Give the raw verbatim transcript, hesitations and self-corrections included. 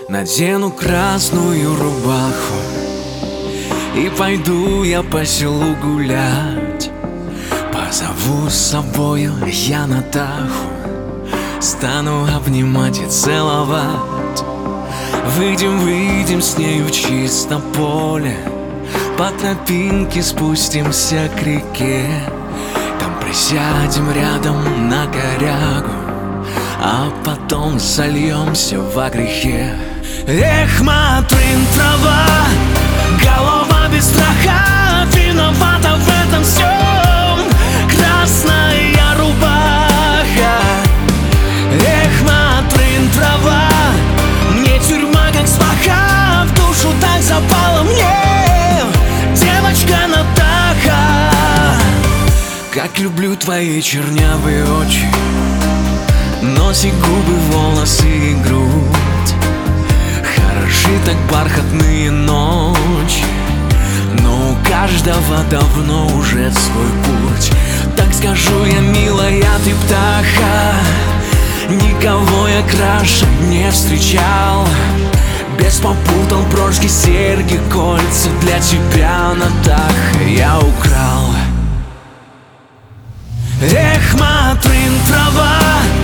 Надену красную рубаху и пойду я по селу гулять. Позову с собою я Натаху, стану обнимать и целовать. Выйдем, выйдем с ней в чисто поле, по тропинке спустимся к реке. Там присядем рядом на корягу, а потом сольемся во грехе. Эх, Матрин, трава, голова без страха, виновата в этом всем красная рубаха. Эх, Матрин, трава, мне тюрьма как сваха, в душу так запала мне девочка Натаха. Как люблю твои чернявые очи, носик, губы, волосы и грудь. Хороши так бархатные ночи, но у каждого давно уже свой путь. Так скажу я, милая, ты птаха, никого я краше не встречал. Без попутал брошки, серьги, кольца, для тебя, Натаха, я украл. Эх, Матрин, трава,